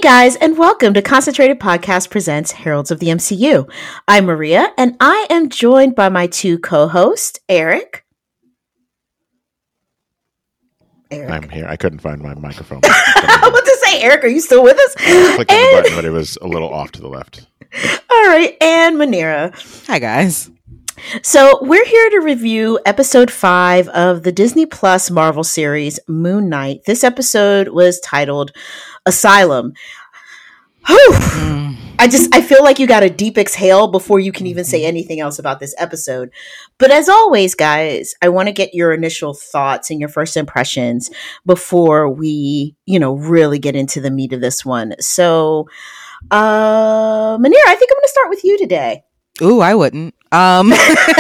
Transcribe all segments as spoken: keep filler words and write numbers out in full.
guys, and welcome to Concentrated Podcast Presents Heralds of the M C U. I'm Maria, and I am joined by my two co-hosts, Eric. Eric. I'm here. I couldn't find my microphone. I was about to say, Eric, are you still with us? I clicked on the button, but it was a little off to the left. All right, and Manira. Hi, guys. So we're here to review episode five of the Disney Plus Marvel series, Moon Knight. This episode was titled Asylum. Whew. Mm. I just, I feel like you got a deep exhale before you can even say anything else about this episode. But as always, guys, I want to get your initial thoughts and your first impressions before we, you know, really get into the meat of this one. So, uh, Manira, I think I'm going to start with you today. Ooh, I wouldn't. Um,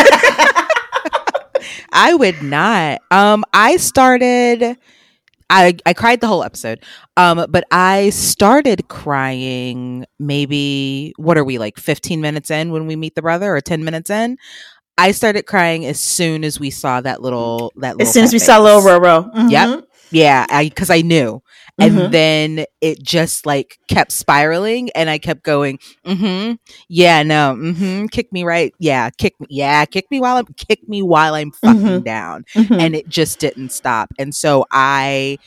I would not. Um, I started, I, I cried the whole episode. Um, but I started crying maybe, what are we, like fifteen minutes in when we meet the brother, or ten minutes in? I started crying as soon as we saw that little, that little As soon as we face. saw little Roro. Mm-hmm. Yep. Yeah, I because I knew. And mm-hmm. then it just like kept spiraling, and I kept going, mm-hmm, yeah, no, mm-hmm, kick me right, yeah, kick me, yeah, kick me while I'm kick me while I'm fucking mm-hmm. down, mm-hmm. and it just didn't stop. And so I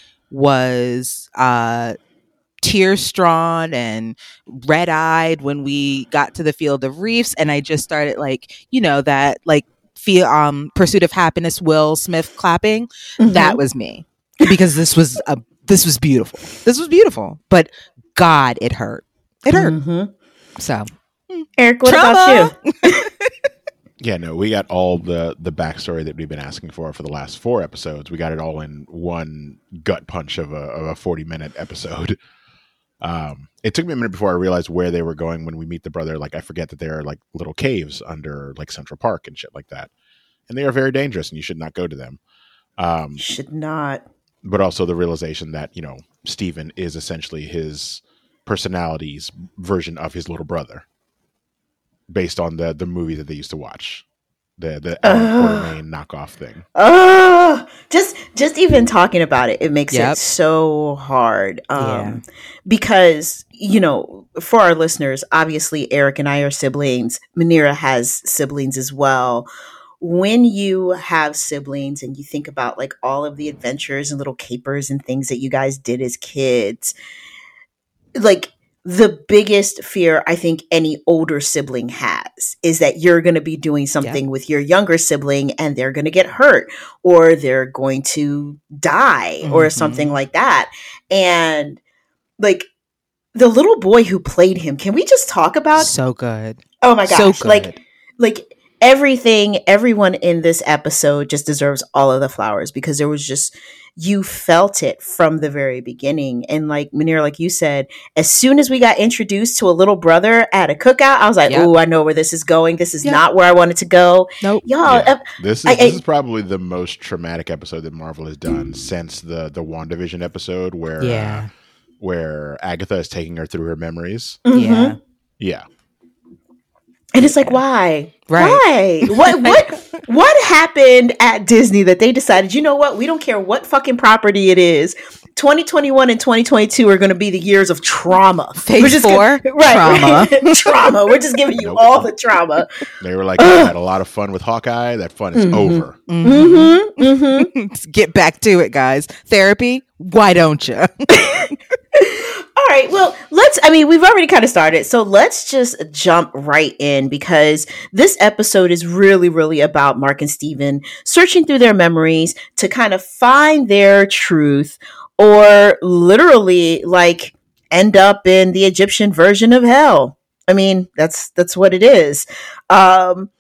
was uh, tear strawn and red eyed when we got to the Field of Reefs, and I just started like, you know, that like feel um Pursuit of Happiness, Will Smith clapping. Mm-hmm. That was me, because this was a. This was beautiful. This was beautiful. But God, it hurt. It hurt. Mm-hmm. So, Eric, what trauma. about you? Yeah, no, we got all the, the backstory that we've been asking for for the last four episodes. We got it all in one gut punch of a, of a forty-minute episode. Um, it took me a minute before I realized where they were going when we meet the brother. Like, I forget that there are, like, little caves under, like, Central Park and shit like that. And they are very dangerous, and you should not go to them. Um, you should not. But also the realization that, you know, Steven is essentially his personality's version of his little brother, based on the the movie that they used to watch, the the Alan Quartermain knockoff thing. Oh, just just even talking about it, it makes yep. it so hard. Um, yeah. Because, you know, for our listeners, obviously Eric and I are siblings. Manira has siblings as well. When you have siblings and you think about like all of the adventures and little capers and things that you guys did as kids, like the biggest fear I think any older sibling has is that you're going to be doing something yeah. with your younger sibling and they're going to get hurt, or they're going to die, mm-hmm. or something like that. And like the little boy who played him, can we just talk about? So good. Oh my gosh. So good. Like, like, Everything, everyone in this episode just deserves all of the flowers, because there was just, you felt it from the very beginning. And like Manira, like you said, as soon as we got introduced to a little brother at a cookout, I was like, yep. "Ooh, I know where this is going. This is yep. not where I wanted to go." Nope. Y'all, yeah. uh, this is I, this I, is probably the most traumatic episode that Marvel has done since the the WandaVision episode, where yeah. uh, where Agatha is taking her through her memories. Mm-hmm. Yeah. Yeah. And it's like, why? Right. Why? What what what happened at Disney that they decided, you know what? We don't care what fucking property it is. twenty twenty-one and twenty twenty-two are going to be the years of trauma. Phase We're just four, gonna, right, trauma. Right. Trauma. We're just giving you nope. all the trauma. They were like, I had a lot of fun with Hawkeye. That fun is mm-hmm. over. Mm-hmm. Mm-hmm. Get back to it, guys. Therapy? Why don't you? All right. Well, let's, I mean, we've already kind of started, so let's just jump right in, because this episode is really, really about Mark and Steven searching through their memories to kind of find their truth, or literally like end up in the Egyptian version of hell. I mean, that's, that's what it is. Um,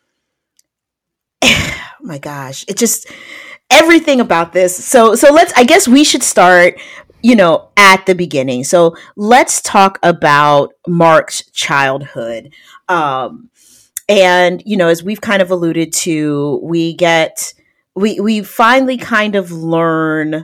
oh my gosh. It just, everything about this. So, so let's, I guess we should start, you know, at the beginning. So let's talk about Mark's childhood. Um, and, you know, as we've kind of alluded to, we get, we, we finally kind of learn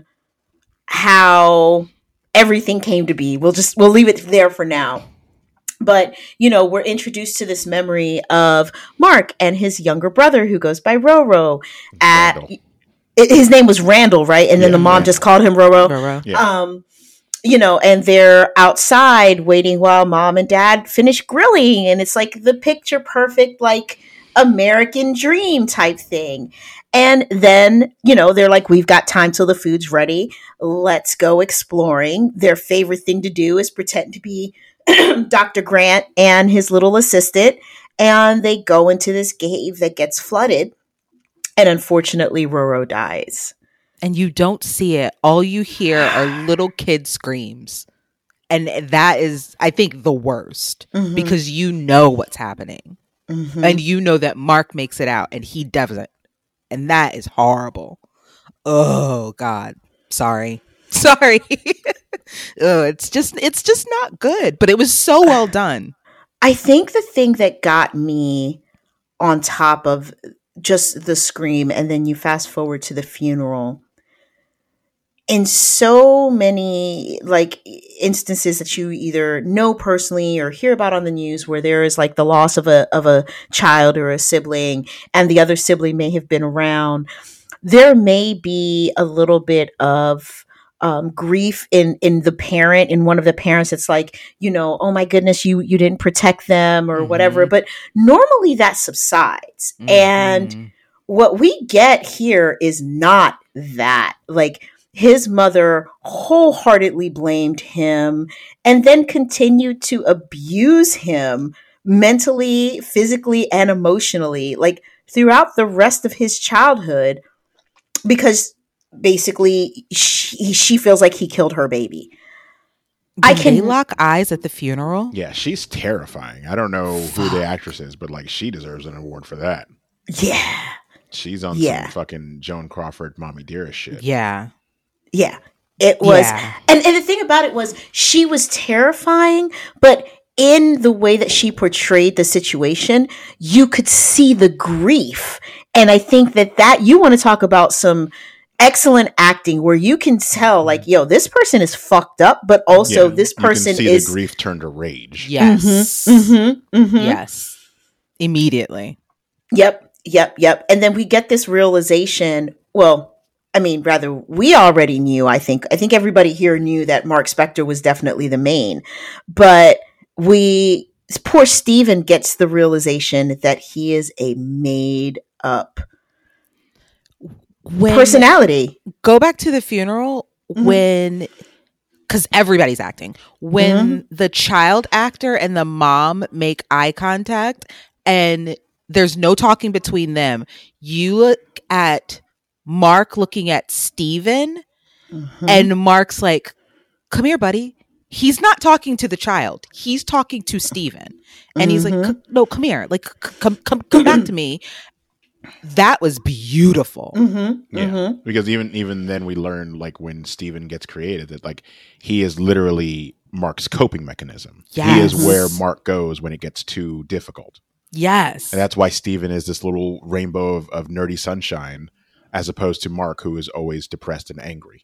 how everything came to be. We'll just, we'll leave it there for now. But, you know, we're introduced to this memory of Mark and his younger brother, who goes by Roro, at, Randall. His name was Randall, right? And then yeah, the mom yeah. just called him Roro. Roro. Yeah. Um, you know, and they're outside waiting while mom and dad finish grilling. And it's like the picture perfect, like American dream type thing. And then, you know, they're like, we've got time till the food's ready. Let's go exploring. Their favorite thing to do is pretend to be Doctor Grant and his little assistant. And they go into this cave that gets flooded. And unfortunately, Roro dies. And you don't see it. All you hear are little kid screams. And that is, I think, the worst. Mm-hmm. Because you know what's happening. Mm-hmm. And you know that Mark makes it out and he doesn't. And that is horrible. Oh, God. Sorry. Sorry. oh, it's just it's just not good. But it was so well done. I think the thing that got me on top of just the scream, and then you fast forward to the funeral, in so many like instances that you either know personally or hear about on the news, where there is like the loss of a of a child or a sibling, and the other sibling may have been around, there may be a little bit of um, grief in in the parent, in one of the parents. It's like, you know, oh my goodness, you you didn't protect them or mm-hmm. whatever. But normally that subsides, mm-hmm. and what we get here is not that. Like, his mother wholeheartedly blamed him and then continued to abuse him mentally, physically, and emotionally, like throughout the rest of his childhood, because basically she, she feels like he killed her baby. Did I can they lock eyes at the funeral. Yeah, she's terrifying. I don't know Fuck. who the actress is, but like, she deserves an award for that. Yeah. She's on yeah. some fucking Joan Crawford, Mommy Dearest shit. Yeah. Yeah, it was. Yeah. And, and the thing about it was, she was terrifying, but in the way that she portrayed the situation, you could see the grief. And I think that that, you want to talk about some excellent acting where you can tell, like, yo, this person is fucked up, but also yeah, this person you can see is the grief turn to rage. Yes. Mm-hmm, mm-hmm, mm-hmm. Yes. Immediately. Yep. Yep. Yep. And then we get this realization. Well, I mean, rather, we already knew, I think. I think everybody here knew that Mark Spector was definitely the main. But we, poor Steven gets the realization that he is a made up when, personality. Go back to the funeral mm-hmm. when, because everybody's acting. When mm-hmm. the child actor and the mom make eye contact and there's no talking between them, you look at Mark looking at Steven mm-hmm. and Mark's like, come here, buddy. He's not talking to the child. He's talking to Steven. And mm-hmm. he's like, no, come here. Like, come, come, come back to me. That was beautiful. Mm-hmm. Yeah. Mm-hmm. Because even, even then we learn, like, when Steven gets created, that like he is literally Mark's coping mechanism. Yes. He is where Mark goes when it gets too difficult. Yes. And that's why Steven is this little rainbow of, of nerdy sunshine, as opposed to Mark, who is always depressed and angry.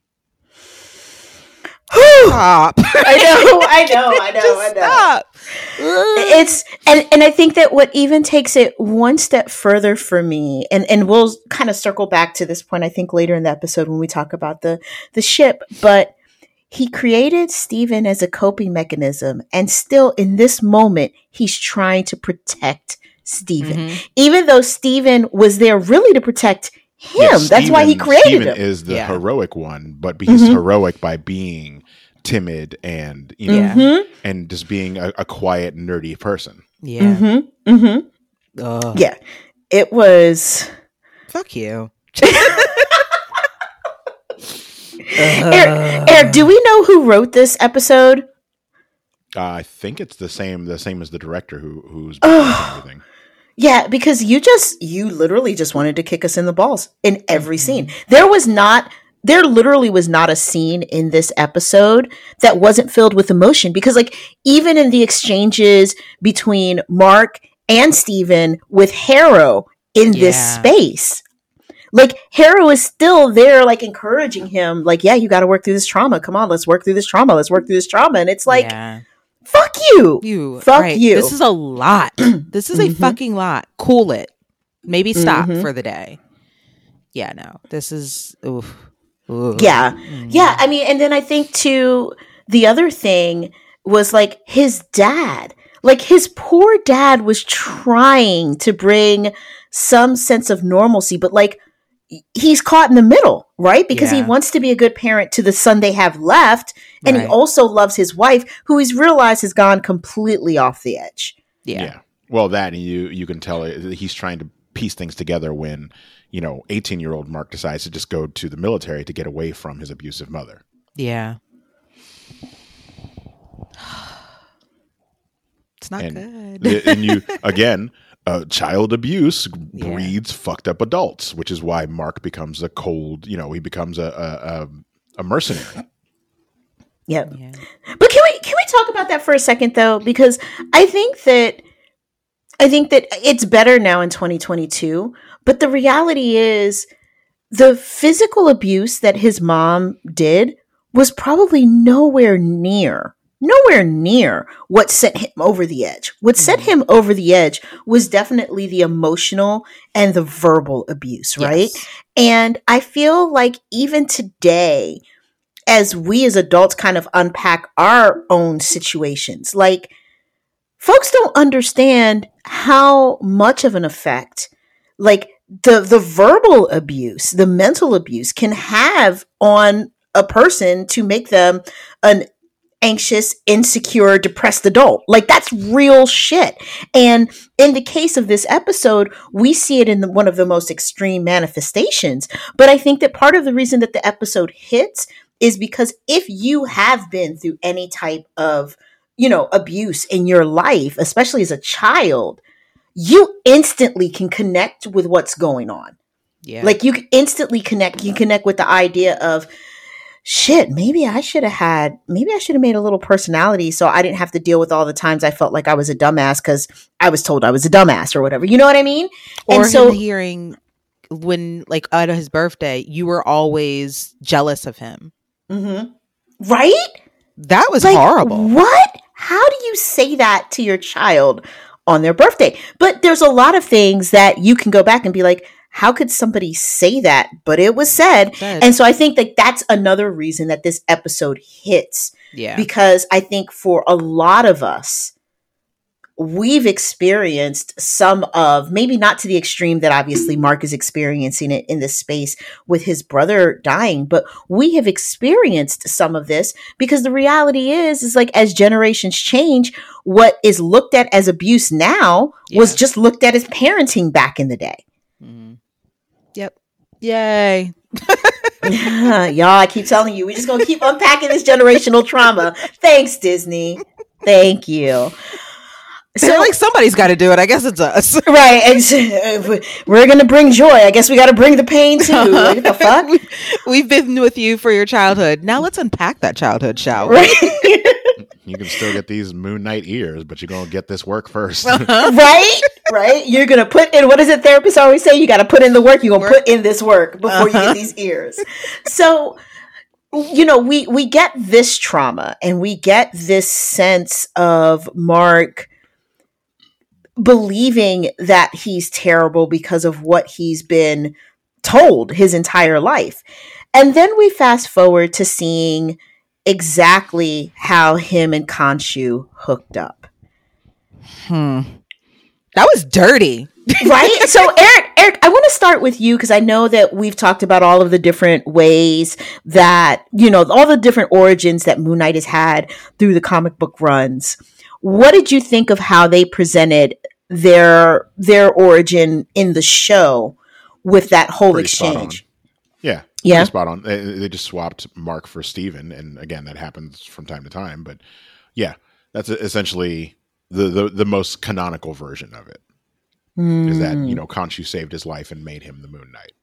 Stop. I know, I know, I know, Just I know. Stop. It's and, and I think that what even takes it one step further for me, and, and we'll kind of circle back to this point, I think, later in the episode when we talk about the, the ship, but he created Steven as a coping mechanism, and still in this moment, he's trying to protect Steven. Mm-hmm. Even though Steven was there really to protect him. Yeah, That's Steven, why he created Steven him. is the yeah. heroic one, but he's mm-hmm. heroic by being timid and, you know, mm-hmm. and just being a, a quiet, nerdy person. Yeah. Mm-hmm. Mm-hmm. Yeah. It was. Fuck you. Eric, Eric, do we know who wrote this episode? Uh, I think it's the same, the same as the director who who's everything. Yeah, because you just, you literally just wanted to kick us in the balls in every scene. There was not, there literally was not a scene in this episode that wasn't filled with emotion, because like even in the exchanges between Mark and Steven with Harrow in yeah. this space, like Harrow is still there, like encouraging him, like, yeah, you got to work through this trauma. Come on, let's work through this trauma. Let's work through this trauma. And it's like, yeah. fuck you. You. Fuck right. you. This is a lot. This is mm-hmm. a fucking lot. Cool it. Maybe stop mm-hmm. for the day. Yeah, no. This is, oof. Oof. Yeah. Mm. Yeah. I mean, and then I think too, the other thing was like his dad. Like his poor dad was trying to bring some sense of normalcy, but like he's caught in the middle, right? Because Yeah. he wants to be a good parent to the son they have left. And Right. he also loves his wife, who he's realized has gone completely off the edge. Yeah. Yeah. Well, that and you you can tell it- he's trying to piece things together when, you know, eighteen-year-old Mark decides to just go to the military to get away from his abusive mother. Yeah. It's not And good. the- and you again, uh, child abuse Yeah. breeds fucked up adults, which is why Mark becomes a cold. You know, he becomes a a, a, a mercenary. Yep. Yeah. But can we can we talk about that for a second though? Because I think that I think that it's better now in twenty twenty-two. But the reality is the physical abuse that his mom did was probably nowhere near, nowhere near what sent him over the edge. What sent Mhm. him over the edge was definitely the emotional and the verbal abuse, right? Yes. And I feel like even today, as we as adults kind of unpack our own situations, like folks don't understand how much of an effect like the the verbal abuse, the mental abuse can have on a person to make them an anxious, insecure, depressed adult. Like that's real shit. And in the case of this episode, we see it in the, one of the most extreme manifestations. But I think that part of the reason that the episode hits is because if you have been through any type of, you know, abuse in your life, especially as a child, you instantly can connect with what's going on. Yeah. Like you can instantly connect. You connect with the idea of, shit, maybe I should have had, maybe I should have made a little personality so I didn't have to deal with all the times I felt like I was a dumbass because I was told I was a dumbass or whatever. You know what I mean? or and him so, hearing when, like, at his birthday, you were always jealous of him. Mhm. Right? That was Like, horrible. What? How do you say that to your child on their birthday? But there's a lot of things that you can go back and be like, how could somebody say that? But it was said. Said. And so I think that that's another reason that this episode hits. Yeah. Because I think for a lot of us, we've experienced some of, maybe not to the extreme that obviously Mark is experiencing it in this space with his brother dying, but we have experienced some of this because the reality is, is like as generations change, what is looked at as abuse now was Yeah. just looked at as parenting back in the day. Mhm. Yep. Yay. Y'all, I keep telling you, we're just going to keep unpacking this generational trauma. Thanks, Disney. Thank you. So like somebody's got to do it. I guess it's us. Right. And so, uh, we're going to bring joy. I guess we got to bring the pain too. Like, what the fuck? We- We've been with you for your childhood. Now let's unpack that childhood, shall we? Right. You can still get these Moon Knight ears, but you're gonna get this work first. Right. Right. You're going to put in, what does it therapists always say? You got to put in the work. You're going to put in this work before you Uh-huh. get these ears. So, you know, we, we get this trauma and we get this sense of Mark believing that he's terrible because of what he's been told his entire life. And then we fast forward to seeing exactly how him and Khonshu hooked up. Hmm. That was dirty. Right? So Eric, Eric, I want to start with you because I know that we've talked about all of the different ways that, you know, all the different origins that Moon Knight has had through the comic book runs. What did you think of how they presented their their origin in the show with that whole Pretty spot on. exchange? Yeah. Yeah. Pretty spot on. They, they just swapped Mark for Steven. And again, that happens from time to time. But yeah, that's essentially the, the, the most canonical version of it. Is that, you know, Khonshu saved his life and made him the Moon Knight.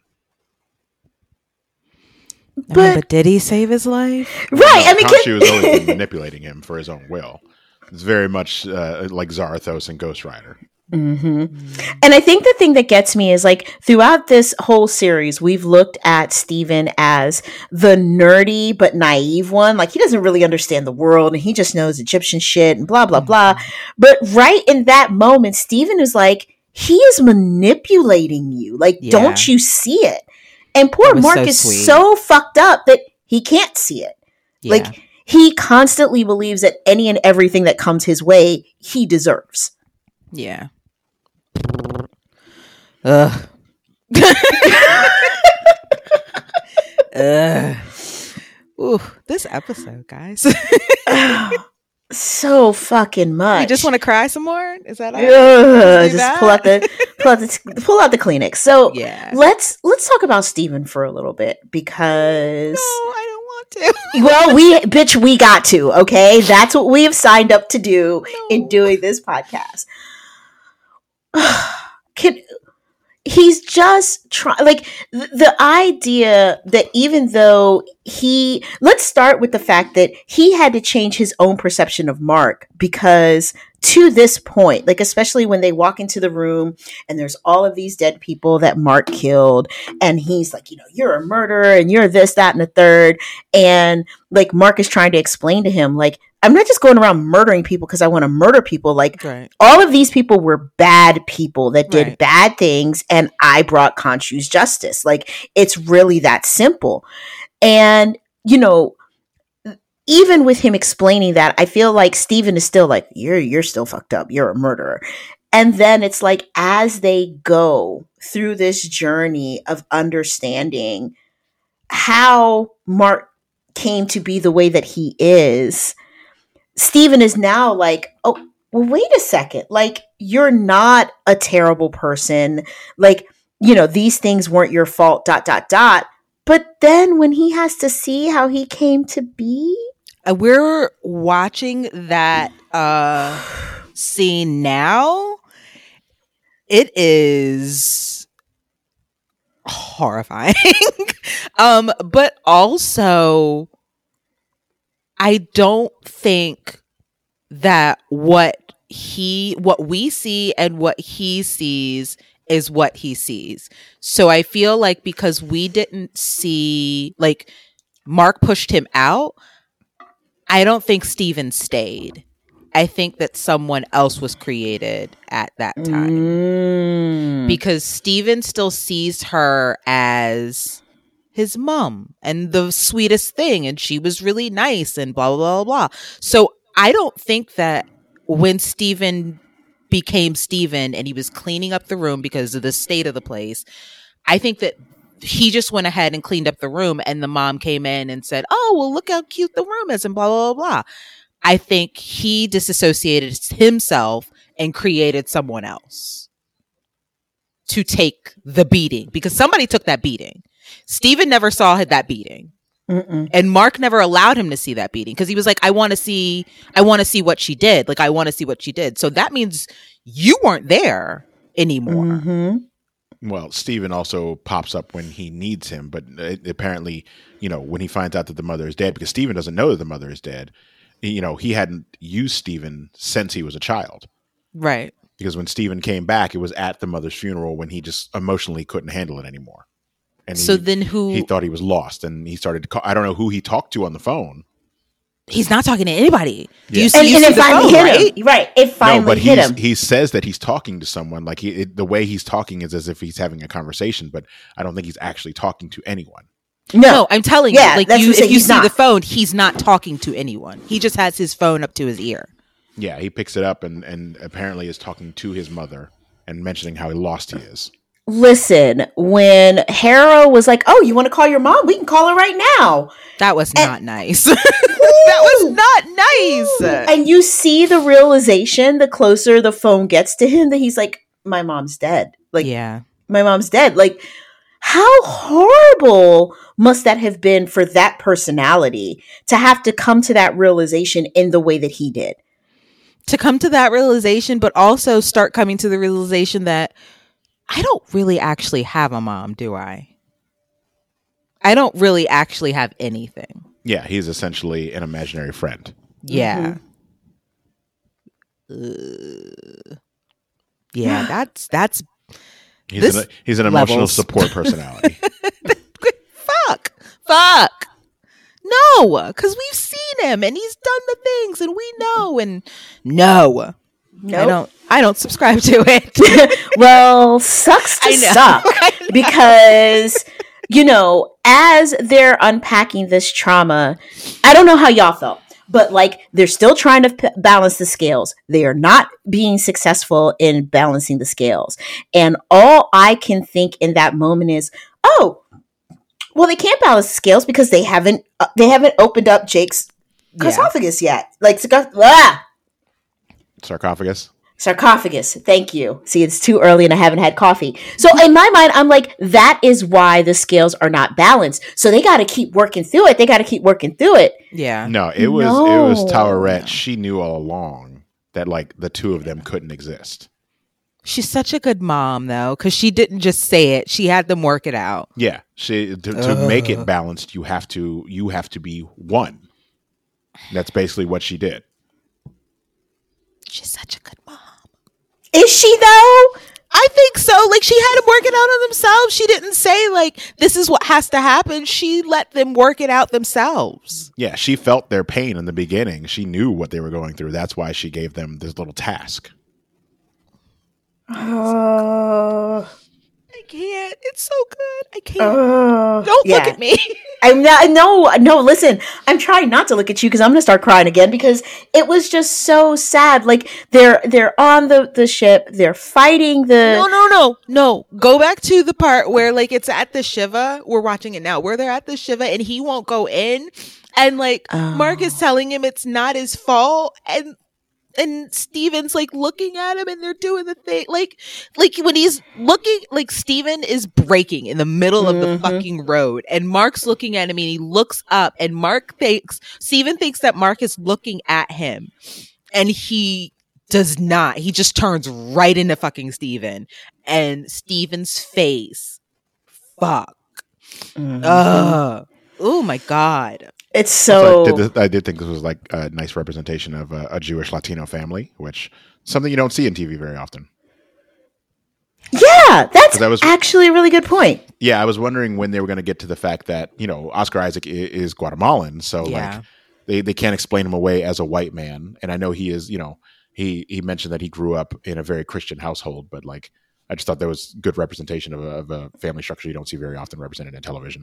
But, But- but did he save his life? Right. No, I mean, Khonshu has can- always been manipulating him for his own will. It's very much uh, like Zarathos and Ghost Rider. hmm And I think the thing that gets me is like throughout this whole series, we've looked at Steven as the nerdy but naive one. Like he doesn't really understand the world and he just knows Egyptian shit and blah, blah, blah. But right in that moment, Steven is like, he is manipulating you. Like, Yeah. don't you see it? And poor That was Mark so is sweet. so fucked up that he can't see it. Yeah. Like he constantly believes that any and everything that comes his way, he deserves. Yeah. Ugh. Ugh. Ooh, this episode, guys. So fucking much. You just want to cry some more? Is that all? Ugh, just pull out the pull out the pull out the Kleenex. So yeah. let's let's talk about Steven for a little bit because no, I don't want to. Well, we bitch, we got to. Okay, that's what we have signed up to do no. in doing this podcast. Can he's just trying like th- the idea that even though he let's start with the fact that he had to change his own perception of Mark, because to this point, like especially when they walk into the room and there's all of these dead people that Mark killed, and he's like, you know, you're a murderer and you're this, that, and the third, and like Mark is trying to explain to him, like, I'm not just going around murdering people because I want to murder people. Like right. all of these people were bad people that did right. bad things, and I brought Khonshu's justice. Like it's really that simple. And, you know, even with him explaining that, I feel like Steven is still like, you're, you're still fucked up. You're a murderer. And then it's like, as they go through this journey of understanding how Mark came to be the way that he is, Steven is now like, oh, well, wait a second. Like, you're not a terrible person. Like, you know, these things weren't your fault, dot, dot, dot. But then when he has to see how he came to be. We're watching that uh, scene now. It is horrifying. um, but also, I don't think that what he, what we see and what he sees is what he sees. So I feel like because we didn't see, like, Mark pushed him out, I don't think Steven stayed. I think that someone else was created at that time. Mm. Because Steven still sees her as his mom and the sweetest thing, and she was really nice and blah, blah, blah, blah. So I don't think that when Steven became Steven and he was cleaning up the room because of the state of the place, I think that he just went ahead and cleaned up the room, and the mom came in and said, oh, well, look how cute the room is and blah, blah, blah, blah. I think he disassociated himself and created someone else to take the beating, because somebody took that beating. Steven never saw that beating. Mm-mm. And Mark never allowed him to see that beating because he was like, I want to see, I want to see what she did. Like, I want to see what she did. So that means you weren't there anymore. Mm-hmm. Well, Steven also pops up when he needs him, but it, apparently, you know, when he finds out that the mother is dead, because Steven doesn't know that the mother is dead, you know, he hadn't used Steven since he was a child. Right. Because when Steven came back, it was at the mother's funeral when he just emotionally couldn't handle it anymore. And so he, then who... He thought he was lost, and he started to call, I don't know who he talked to on the phone. He's not talking to anybody. Do Yeah. you see, and, you and see it the finally phone, hit right? him. Right. It finally no, but hit he's, him. he says that he's talking to someone. Like he, it, the way he's talking is as if he's having a conversation, but I don't think he's actually talking to anyone. No, No, I'm telling Yeah, you, like that's you, what I'm saying, if you he's see not. the phone, he's not talking to anyone. He just has his phone up to his ear. Yeah, he picks it up and, and apparently is talking to his mother and mentioning how lost he is. Listen, when Harrow was like, oh, you want to call your mom? We can call her right now. That was And- not nice. That was not nice. And you see the realization the closer the phone gets to him that he's like, my mom's dead. Like, Yeah. my mom's dead. Like, how horrible must that have been for that personality to have to come to that realization in the way that he did? To come to that realization, but also start coming to the realization that I don't really actually have a mom, do I? I don't really actually have anything. Yeah, he's essentially an imaginary friend. Yeah. Uh, yeah, that's that's He's This an, he's an emotional levels. support personality. fuck. Fuck. No, because we've seen him and he's done the things and we know, and no. No, I don't I don't subscribe to it. Well, sucks to I know. suck because, you know, as they're unpacking this trauma, I don't know how y'all felt, but like they're still trying to p- balance the scales. They are not being successful in balancing the scales. And all I can think in that moment is, oh, well, they can't balance the scales because they haven't uh, they haven't opened up Jake's Yeah. sarcophagus yet. Like ah! Sarcophagus. sarcophagus. Thank you. See, it's too early and I haven't had coffee. So in my mind, I'm like, that is why the scales are not balanced. So they got to keep working through it. They got to keep working through it. Yeah. No, it was No. it was Towerette. She knew all along that like the two of them couldn't exist. She's such a good mom, though, because she didn't just say it; she had them work it out. Yeah, she to, to make it balanced, you have to you have to be one. That's basically what she did. She's such a good mom. Is she though? I think so. Like, she had them work it out on themselves. She didn't say, like, this is what has to happen. She let them work it out themselves. Yeah, she felt their pain in the beginning. She knew what they were going through. That's why she gave them this little task. Oh, I can't. It's so good. I can't. oh. Don't Yeah. look at me. I'm not. No, no. Listen, I'm trying not to look at you because I'm gonna start crying again because it was just so sad. Like they're they're on the the ship. They're fighting the. No, no, no, no. Go back to the part where, like, it's at the Shiva. We're watching it now. Where they're at the Shiva and he won't go in, and like Oh. Mark is telling him it's not his fault, and and Steven's like looking at him, and they're doing the thing, like, like when he's looking, like Steven is breaking in the middle of the Mhm. fucking road, and Mark's looking at him, and he looks up, and Mark thinks Steven thinks that Mark is looking at him, and he does not. He just turns right into fucking Steven, and Steven's face, fuck, Mhm. ugh, oh my god. It's So so. I, did, I did think this was like a nice representation of a, a Jewish Latino family, which something you don't see in T V very often. Yeah, that's 'Cause I was- actually a really good point. Yeah, I was wondering when they were going to get to the fact that, you know, Oscar Isaac i- is Guatemalan, so Yeah. like they, they can't explain him away as a white man. And I know he is, you know, he he mentioned that he grew up in a very Christian household, but like I just thought that was good representation of a, of a family structure you don't see very often represented in television.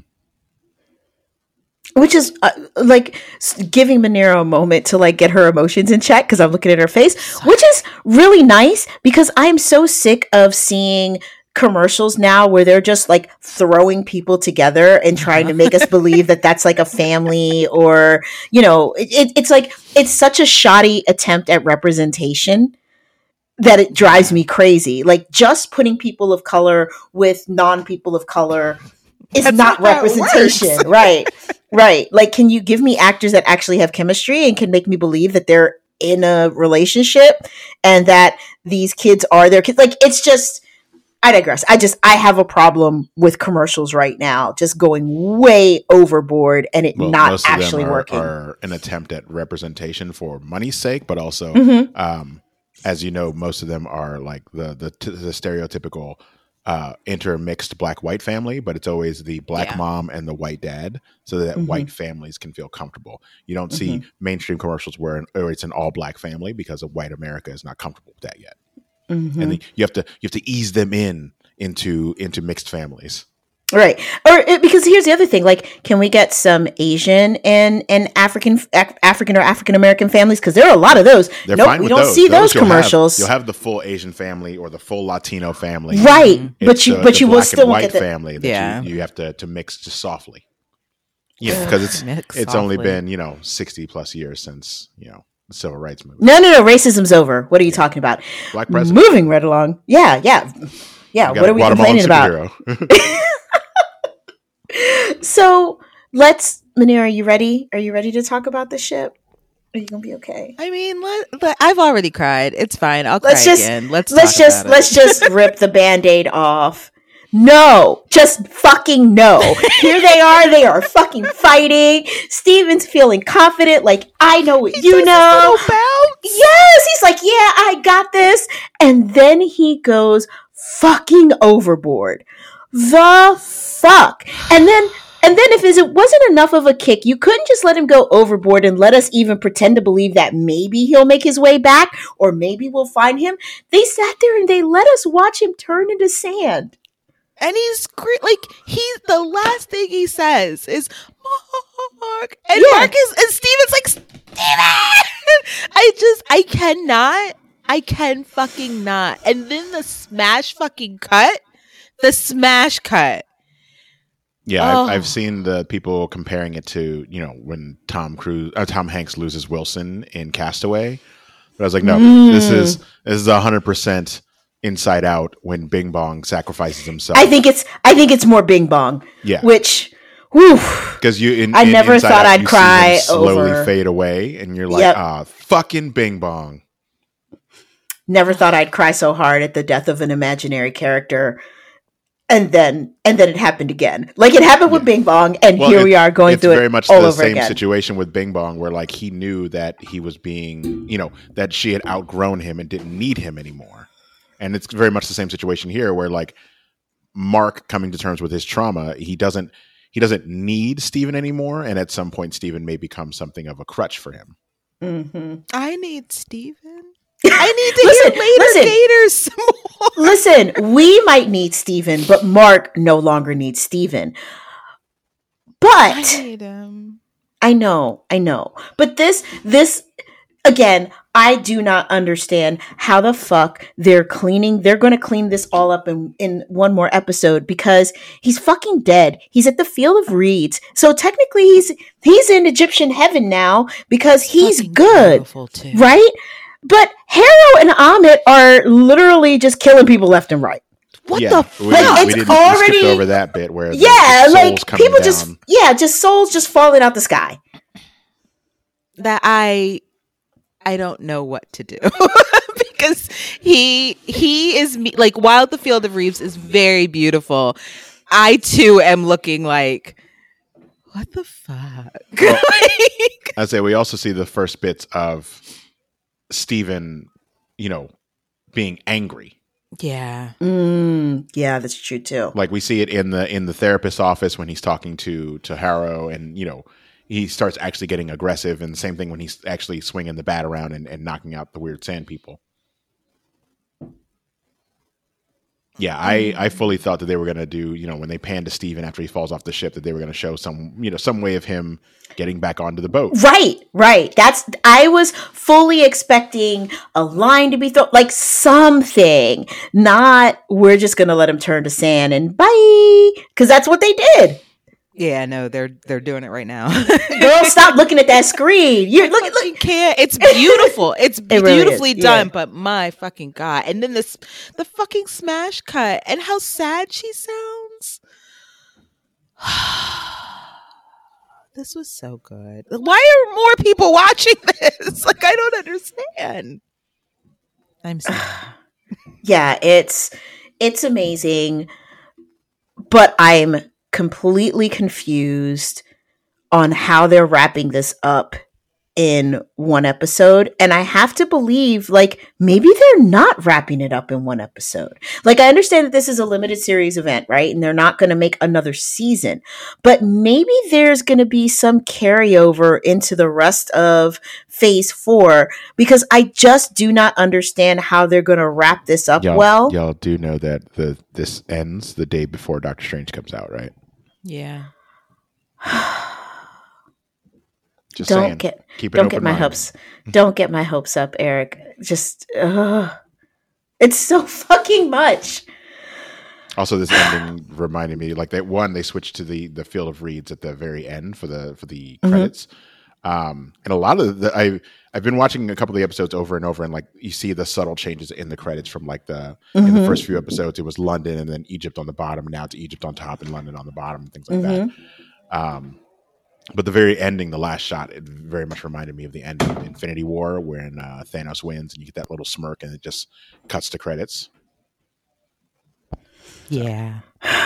Which is uh, like s- giving Manero a moment to like get her emotions in check because I'm looking at her face, which is really nice because I'm so sick of seeing commercials now where they're just like throwing people together and trying to make us believe that that's like a family or, you know, it, it, it's like it's such a shoddy attempt at representation that it drives me crazy. Like just putting people of color with non-people of color is That's not not how it representation, works. right? Right. Like, can you give me actors that actually have chemistry and can make me believe that they're in a relationship and that these kids are their kids? Like, it's just, I digress. I just, I have a problem with commercials right now, just going way overboard and it Well, not most of actually them are, working. are an attempt at representation for money's sake, but also, Mhm. um, as you know, most of them are like the the, t- the stereotypical uh, intermixed black-white family, but it's always the black Yeah. mom and the white dad, so that Mhm. white families can feel comfortable. You don't see Mm-hmm. mainstream commercials where or it's an all-black family because of white America is not comfortable with that yet, Mhm. and then you have to you have to ease them in into into mixed families. Right. Or it, because here's the other thing, like, can we get some Asian and, and African, Af- African or African American families? Because there are a lot of those. They're Nope, fine we with don't those. see those, you'll have- commercials. You'll have the full Asian family or the full Latino family. Right. It's But you, the- but the you will black and still white get the, family that Yeah. you, you have to, to mix just softly. Yeah, because it's Mix it's only softly. been, you know, sixty plus years since, you know, the civil rights movement. no, no, no, racism's over. What are you talking about? Black president. Moving right along. Yeah, yeah. Yeah, You got what a are we Guatemalan complaining about? superhero. So let's, Manera, are you ready? Are you ready to talk about the ship? Are you gonna be okay? I mean, let, let- I've already cried. It's fine. I'll Let's cry just again. Let's let's talk just about it. let's just rip the band-aid off. No, just fucking no. Here they are. They are fucking fighting. Steven's feeling confident, like I know what He you does his know. little bounce. Yes, he's like, yeah, I got this. And then he goes fucking overboard. The fuck. And then and then if it wasn't enough of a kick, you couldn't just let him go overboard and let us even pretend to believe that maybe he'll make his way back or maybe we'll find him. They sat there and they let us watch him turn into sand. And he's cre- like, he's the last thing he says is Mark. And Yeah. Mark is, and Steven's like, Steven! I just, I cannot, I can fucking not. And then the smash fucking cut, the smash cut. Yeah, Oh. I've, I've seen the people comparing it to, you know, when Tom Cruise, uh, Tom Hanks loses Wilson in Castaway. But I was like, no, Mm. this is this is a hundred percent Inside Out when Bing Bong sacrifices himself. I think it's I think it's more Bing Bong. Yeah. Which, whew, because you, in, I in never Inside thought Out, I'd you cry see him slowly over- fade away, and you're like, Yep. ah, fucking Bing Bong. never thought I'd cry so hard at the death of an imaginary character. And then and then it happened again. Like it happened with Yeah. Bing Bong, and Well, here it- we are going it's through very it much all the over same again. situation with Bing Bong, where like he knew that he was being, you know, that she had outgrown him and didn't need him anymore. And it's very much the same situation here, where like Mark coming to terms with his trauma, he doesn't he doesn't need Steven anymore, and at some point Steven may become something of a crutch for him. Mm-hmm. I need Steven. I need to Listen, hear later listen. Gators some more. Listen, we might need Steven, but Mark no longer needs Steven. But I need him. I know, I know. But this, this, again, I do not understand how the fuck they're cleaning. They're going to clean this all up in, in one more episode because he's fucking dead. He's at the Field of Reeds. So technically he's, he's in Egyptian heaven now because he's Fucking good, beautiful, too. right? But Harrow and Amit are literally just killing people left and right. What yeah, the we, fuck? Like, didn't- we it's didn't we already- skipped over that bit where the- Yeah, the like souls coming people just, down. yeah, just souls just falling out the sky. That I I don't know what to do because he he is me like while the Field of Reeds is very beautiful, I too am looking like what the fuck. Like, I say we also see the first bits of Steven, you know, being angry. yeah, Mm, yeah, that's true too. Like we see it in the in the therapist's office when he's talking to to Harrow, and you know he starts actually getting aggressive. And the same thing when he's actually swinging the bat around and, and knocking out the weird sand people. Yeah, I, I fully thought that they were going to do, you know, when they pan to Steven after he falls off the ship, that they were going to show some, you know, some way of him getting back onto the boat. Right, right. That's I was fully expecting a line to be thrown, like something. Not we're just gonna let him turn to sand and bye, because that's what they did. yeah. No, they're they're doing it right now. Girl, stop looking at that screen. You're look at You look. can't. It's beautiful. It's really is, beautifully yeah. done. But my fucking god! And then this, the fucking smash cut, and how sad she sounds. This was so good. Why are more people watching this? Like I don't understand. I'm sad. Yeah, it's it's amazing, but I'm completely confused on how they're wrapping this up in one episode. And I have to believe, like, maybe they're not wrapping it up in one episode. Like, I understand that this is a limited series event, right? And they're not going to make another season. But maybe there's going to be some carryover into the rest of phase four, because I just do not understand how they're going to wrap this up Y'all, well. y'all do know that the this ends the day before Doctor Strange comes out, right? Yeah. Just don't saying. get Keep an don't open get my mind. hopes don't get my hopes up, Eric. Just uh, it's so fucking much. Also, this ending reminded me, like that one, they switched to the the Field of Reeds at the very end for the for the Mhm. credits, um, and a lot of the I I've been watching a couple of the episodes over and over, and like you see the subtle changes in the credits from like the in the Mhm. first few episodes, it was London and then Egypt on the bottom, and now it's Egypt on top and London on the bottom, and things like Mhm. that. Um, but the very ending, the last shot, it very much reminded me of the end of Infinity War when uh, Thanos wins, and you get that little smirk, and it just cuts to credits. Yeah.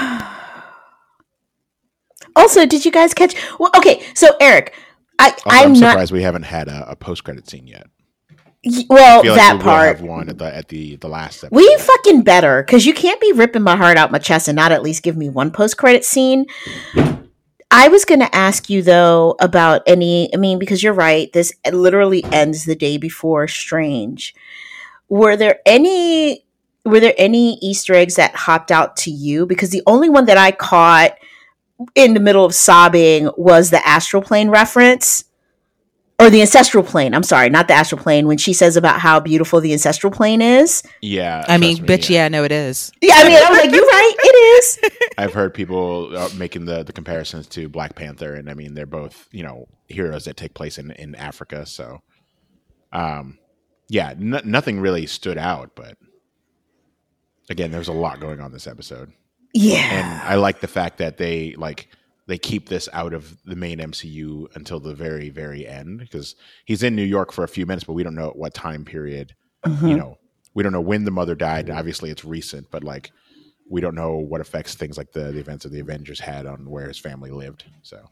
Also, did you guys catch? Well, okay, so Eric, I Also, I'm, I'm not. surprised we haven't had a, a post credit scene yet. y- Well, I feel like that we will part. have one at the at the the last episode. We fucking better, because you can't be ripping my heart out my chest and not at least give me one post credit scene. I was going to ask you though about any. I mean, because you're right, this literally ends the day before Strange. Were there any? were there any Easter eggs that hopped out to you? Because the only one that I caught in the middle of sobbing was the astral plane reference. Or the ancestral plane. I'm sorry, not the astral plane. When she says about how beautiful the ancestral plane is. Yeah. I mean, me, bitch, yeah. yeah, no, it is. Yeah, I mean, I was like, you're right, it is. I've heard people uh, making the, the comparisons to Black Panther, and I mean, they're both, you know, heroes that take place in, in Africa. So, um, yeah, n- nothing really stood out, but again, there's a lot going on this episode. Yeah. And I like the fact that they, like, they keep this out of the main M C U until the very, very end, because he's in New York for a few minutes, but we don't know at what time period. Mm-hmm. You know, we don't know when the mother died. Obviously, it's recent, but like we don't know what effects things like the, the events of the Avengers had on where his family lived. So,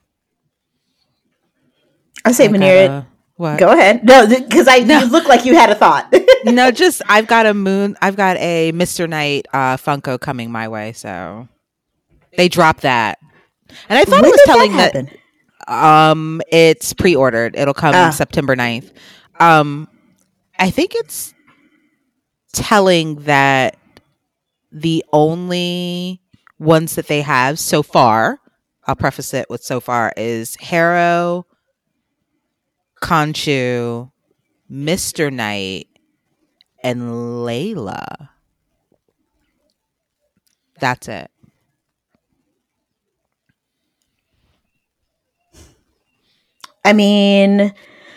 I say, Manira, what? Go ahead. No, because I no. You look like you had a thought. No, just I've got a moon. I've got a Mister Knight uh, Funko coming my way, so they dropped that. And I thought when it was telling that, that um, it's pre-ordered. It'll come uh. September ninth. Um, I think it's telling that the only ones that they have so far, I'll preface it with so far, is Harrow, Khonshu, Mister Knight, and Layla. That's it. I mean,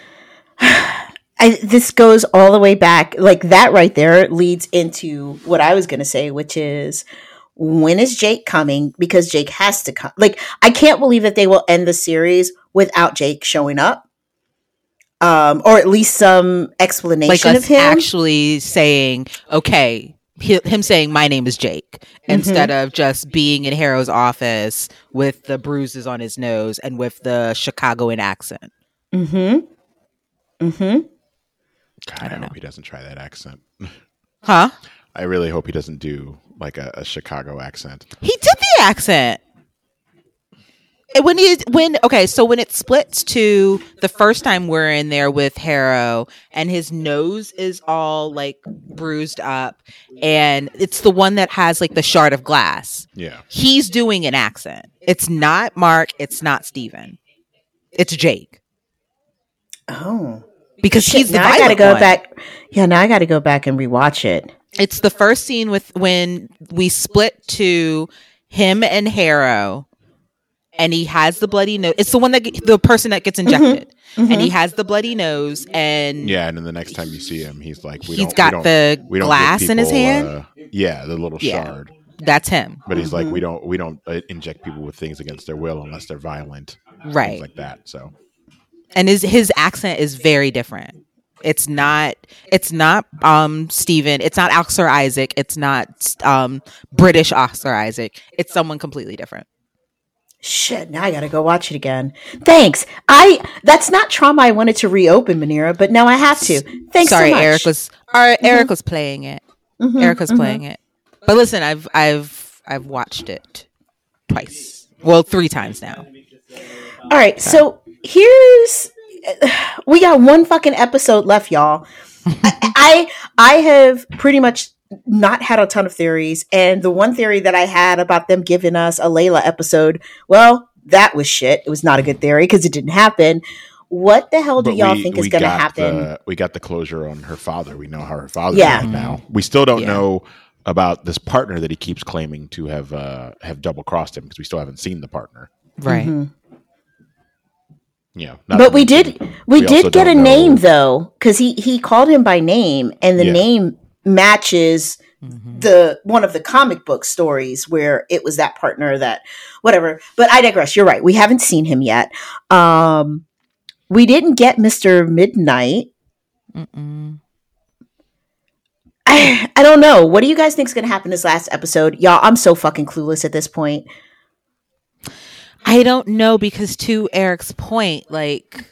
I, this goes all the way back. Like that right there leads into what I was going to say, which is when is Jake coming? Because Jake has to come. Like, I can't believe that they will end the series without Jake showing up. Um, or at least some explanation like of him actually saying, okay, he, him saying my name is Jake, mm-hmm. instead of just being in Harrow's office with the bruises on his nose and with the Chicagoan accent. Mm-hmm. Mm-hmm. God, I, I hope know. he doesn't try that accent. Huh? I really hope he doesn't do like a, a Chicago accent. He did the accent. When he when okay, so when it splits to the first time we're in there with Harrow and his nose is all like bruised up, and it's the one that has like the shard of glass. Yeah, he's doing an accent. It's not Mark. It's not Steven. It's Jake. Oh, because Shit, he's the now I gotta go one. back. Yeah, now I gotta go back and rewatch it. It's the first scene with when we split to him and Harrow. And he has the bloody nose. It's the one that get, the person that gets injected, mm-hmm. Mm-hmm. and he has the bloody nose. And yeah, and then the next time you see him, he's like, we he's don't, got we don't, the we don't glass people, in his hand. Uh, yeah, the little yeah, shard. That's him. But he's mm-hmm. like, we don't, we don't uh, inject people with things against their will unless they're violent, right? Things like that. So, and his his accent is very different. It's not. It's not um Steven. It's not Oscar Isaac. It's not um British Oscar Isaac. It's someone completely different. Shit, now I gotta go watch it again. Thanks. I that's not trauma I wanted to reopen, Manira, but now I have to. Thanks Sorry, so much. Eric was uh, mm-hmm. Eric was playing it. Mm-hmm, Eric was mm-hmm. playing it. But listen, I've I've I've watched it twice. Well, three times now. All right, so, so here's we got one fucking episode left, y'all. I, I I have pretty much not had a ton of theories, and the one theory that I had about them giving us a Layla episode, well, that was shit. It was not a good theory because it didn't happen. What the hell do but y'all we, think is going to happen? The, we got the closure on her father. We know how her father yeah. died now. We still don't yeah. know about this partner that he keeps claiming to have uh, have double crossed him because we still haven't seen the partner. Right. Mm-hmm. Yeah, but we did we, we did get a know. name though, because he he called him by name, and the yeah. name matches mm-hmm. the one of the comic book stories where it was that partner that whatever. But I digress. You're right. We haven't seen him yet. Um, we didn't get Mister Midnight. Mm-mm. I I don't know. What do you guys think is going to happen this last episode, y'all? I'm so fucking clueless at this point. I don't know, because to Eric's point, like,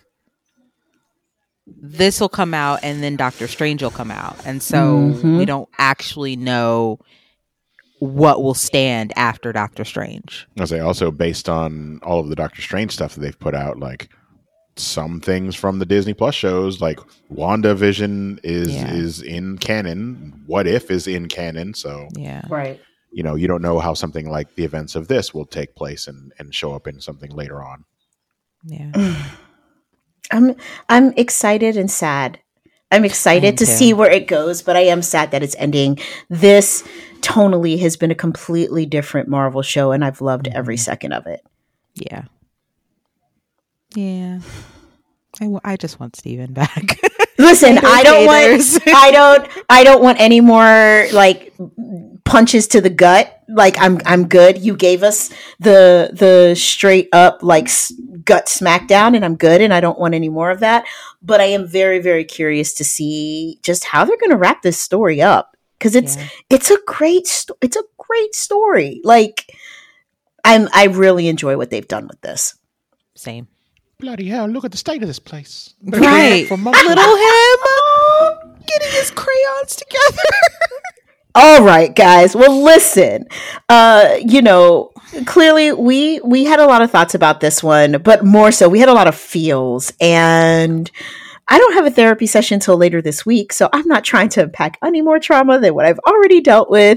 this will come out and then Doctor Strange will come out. And so mm-hmm. we don't actually know what will stand after Doctor Strange. I say also based on all of the Doctor Strange stuff that they've put out, like, some things from the Disney Plus shows, like WandaVision is Yeah. is in canon. What If is in canon. So Yeah. Right. you know, you don't know how something like the events of this will take place and, and show up in something later on. Yeah. I'm I'm excited and sad. I'm excited to too. see where it goes, but I am sad that it's ending. This tonally has been a completely different Marvel show, and I've loved every second of it. Yeah. Yeah. I, w- I just want Steven back. Listen, Haters, I don't haters. want I don't I don't want any more like punches to the gut. Like I'm I'm good. You gave us the the straight up like s- gut smackdown, and I'm good, and I don't want any more of that. But I am very very curious to see just how they're going to wrap this story up, because it's Yeah. it's a great sto- it's a great story. Like I'm I really enjoy what they've done with this. Same. Bloody hell, look at the state of this place. Right. For months. Little him getting his crayons together. All right, guys. Well, listen. Uh, you know, clearly we we had a lot of thoughts about this one, but more so, we had a lot of feels. And I don't have a therapy session until later this week, so I'm not trying to unpack any more trauma than what I've already dealt with,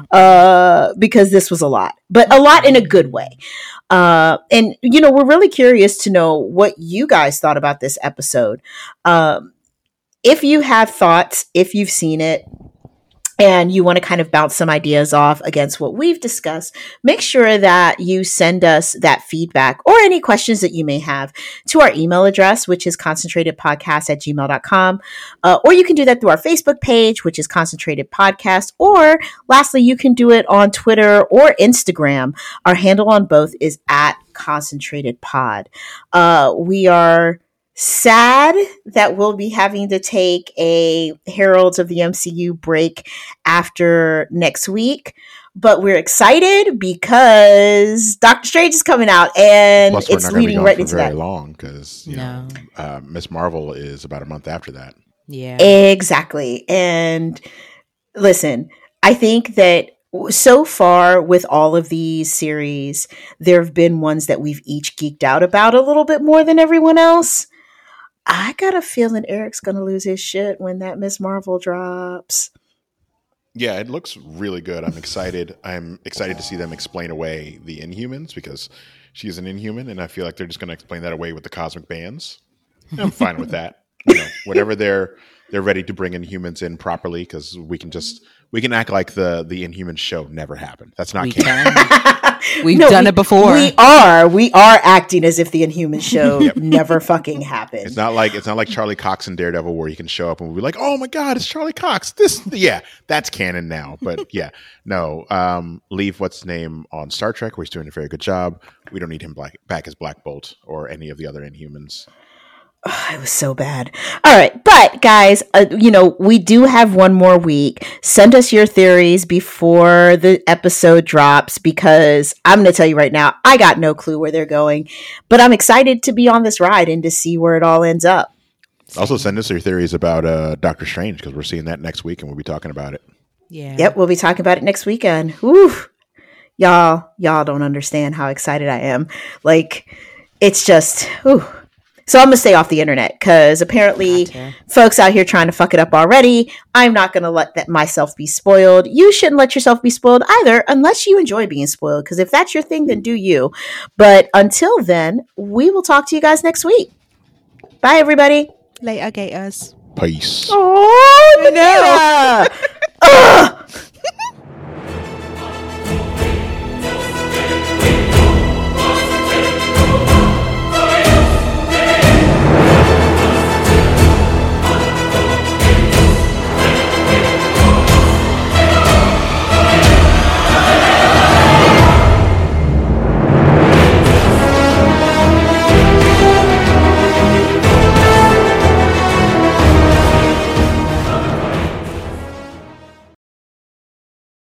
uh, because this was a lot, but a lot in a good way. Uh, and you know, we're really curious to know what you guys thought about this episode. Um, if you have thoughts, if you've seen it, and you want to kind of bounce some ideas off against what we've discussed, make sure that you send us that feedback or any questions that you may have to our email address, which is concentratedpodcast at gmail dot com. Uh, or you can do that through our Facebook page, which is Concentrated Podcast. Or lastly, you can do it on Twitter or Instagram. Our handle on both is at Concentrated Pod. Uh, we are sad that we'll be having to take a Heralds of the M C U break after next week, but we're excited because Doctor Strange is coming out, and Plus, we're it's not going to be leading gone right for into very that. long because you No. know uh, Miss Marvel is about a month after that. Yeah. Exactly. And listen, I think that so far with all of these series, there have been ones that we've each geeked out about a little bit more than everyone else. I got a feeling Eric's going to lose his shit when that Miss Marvel drops. Yeah, it looks really good. I'm excited. I'm excited to see them explain away the Inhumans because she's an Inhuman, and I feel like they're just going to explain that away with the cosmic bands. And I'm fine with that. You know, whatever they're they're ready to bring Inhumans in properly, because we can just we can act like the the Inhumans show never happened. That's not We canon. can. We've No, done we- it before. We are. We are acting as if the Inhuman show never fucking happened. It's not like it's not like Charlie Cox in Daredevil where you can show up and we'll be like, oh my god, it's Charlie Cox. This yeah, that's canon now. But yeah, no. Um, leave what's his name on Star Trek where he's doing a very good job. We don't need him black, back as Black Bolt or any of the other Inhumans. Oh, it was so bad. All right. But guys, uh, you know, we do have one more week. Send us your theories before the episode drops, because I'm going to tell you right now, I got no clue where they're going, but I'm excited to be on this ride and to see where it all ends up. Also, send us your theories about uh, Doctor Strange, because we're seeing that next week and we'll be talking about it. Yeah. Yep. We'll be talking about it next weekend. Whew. Y'all, y'all don't understand how excited I am. Like, it's just, whew. So I'm going to stay off the internet, because apparently Gotcha. folks out here trying to fuck it up already. I'm not going to let that myself be spoiled. You shouldn't let yourself be spoiled either, unless you enjoy being spoiled, because if that's your thing, then do you. But until then, we will talk to you guys next week. Bye, everybody. Later, gators. Peace. Oh, no. Ugh.